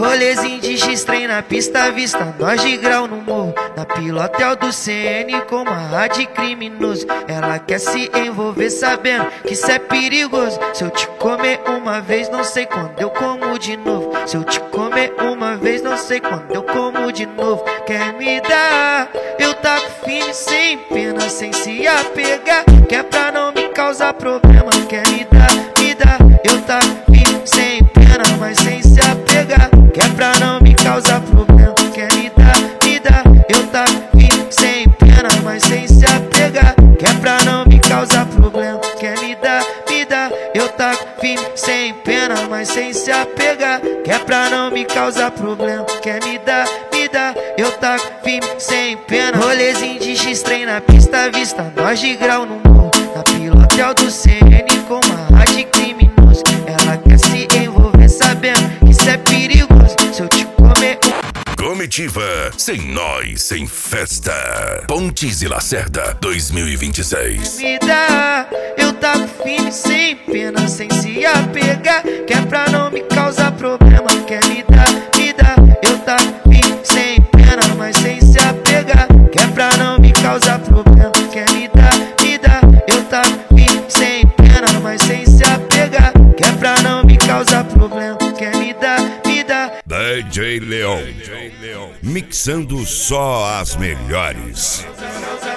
Rolezinho de X-Trem na pista, vista nós de grau no morro. Na pilotel do CN com uma rádio criminoso. Ela quer se envolver sabendo que isso é perigoso. Se eu te comer uma vez, não sei quando eu como de novo. Se eu te comer uma vez, não sei quando eu como de novo. Quer me dar? Eu taco firme sem pena, sem se apegar. Quer pra não me causar problema. Quer me dar, me dá. Eu taco firme sem pena, mas sem se apegar. Quer pra não me causar problema. Quer me dar, me dá. Eu taco firme sem pena, mas sem se apegar. Quer pra não me causar problema. Quer me dar, me dá. Eu taco firme sem pena, mas sem se apegar. Quer pra não me causar problema. Quer me dar, me dá. Eu taco firme sem pena. Rolezinho de X-Trem na pista, vista nós de grau no morro. Na pilotel do CN com uma rádio criminoso. Ela quer se envolver sabendo que isso é perigoso. Se eu te comer Comitiva, sem nós, sem festa. Pontes e Lacerda 2026. me dá, eu taco firme sem pena, sem se apegar. Quer pra não me causar problema. Quer me dar, me dá. Eu taco firme sem pena, mas sem se apegar. Quer pra não me causar problema. Quer me dar, me dá. Eu taco firme sem pena, mas sem se apegar. Quer pra não me causar problema. Quer me dar, me dá. DJ Leon, mixando só as melhores.